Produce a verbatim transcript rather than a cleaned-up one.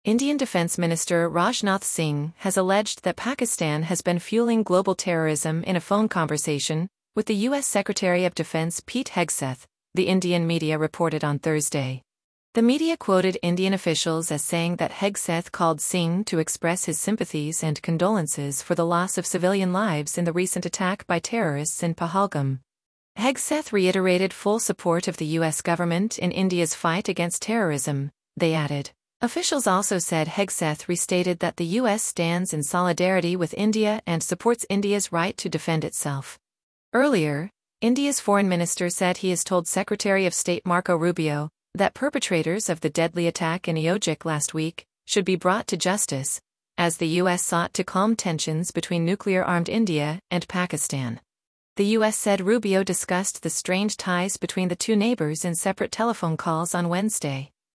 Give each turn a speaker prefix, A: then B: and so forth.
A: Indian Defence Minister Rajnath Singh has alleged that Pakistan has been fueling global terrorism in a phone conversation with the U S Secretary of Defense Pete Hegseth, the Indian media reported on Thursday. The media quoted Indian officials as saying that Hegseth called Singh to express his sympathies and condolences for the loss of civilian lives in the recent attack by terrorists in Pahalgam. Hegseth reiterated full support of the U S government in India's fight against terrorism, they added. Officials also said Hegseth restated that the U S stands in solidarity with India and supports India's right to defend itself. Earlier, India's foreign minister said he has told Secretary of State Marco Rubio that perpetrators of the deadly attack in Ojik last week should be brought to justice, as the U S sought to calm tensions between nuclear-armed India and Pakistan. The U S said Rubio discussed the strained ties between the two neighbors in separate telephone calls on Wednesday.